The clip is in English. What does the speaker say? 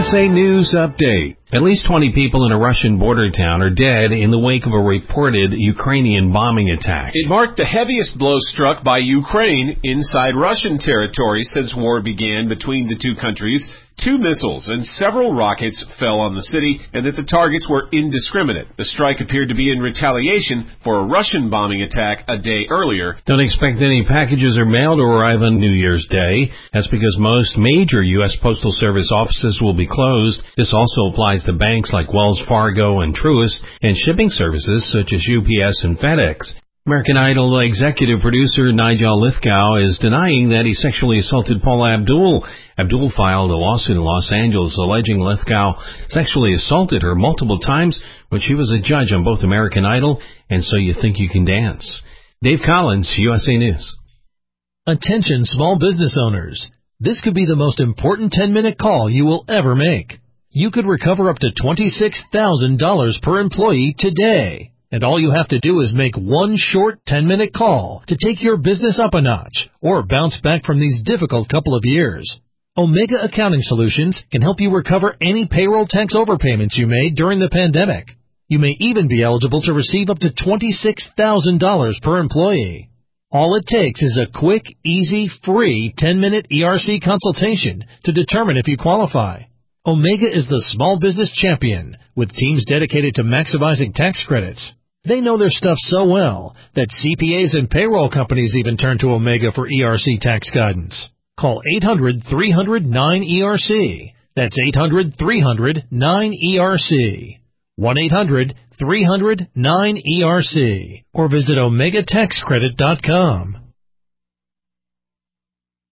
USA News Update. At least 20 people in a Russian border town are dead in the wake of a reported Ukrainian bombing attack. It marked the heaviest blow struck by Ukraine inside Russian territory since war began between the two countries. 2 missiles and several rockets fell on the city, and that the targets were indiscriminate. The strike appeared to be in retaliation for a Russian bombing attack a day earlier. Don't expect any packages or mail to arrive on New Year's Day. That's because most major U.S. Postal Service offices will be closed. This also applies to banks like Wells Fargo and Truist, and shipping services such as UPS and FedEx. American Idol executive producer Nigel Lithgow is denying that he sexually assaulted Paula Abdul. Abdul filed a lawsuit in Los Angeles alleging Lithgow sexually assaulted her multiple times when she was a judge on both American Idol and So You Think You Can Dance. Dave Collins, USA News. Attention small business owners. This could be the most important 10-minute call you will ever make. You could recover up to $26,000 per employee today. And all you have to do is make one short 10-minute call to take your business up a notch or bounce back from these difficult couple of years. Omega Accounting Solutions can help you recover any payroll tax overpayments you made during the pandemic. You may even be eligible to receive up to $26,000 per employee. All it takes is a quick, easy, free 10-minute ERC consultation to determine if you qualify. Omega is the small business champion with teams dedicated to maximizing tax credits. They know their stuff so well that CPAs and payroll companies even turn to Omega for ERC tax guidance. Call 800-300-9ERC. That's 800-300-9ERC. 1-800-300-9ERC. Or visit OmegaTaxCredit.com.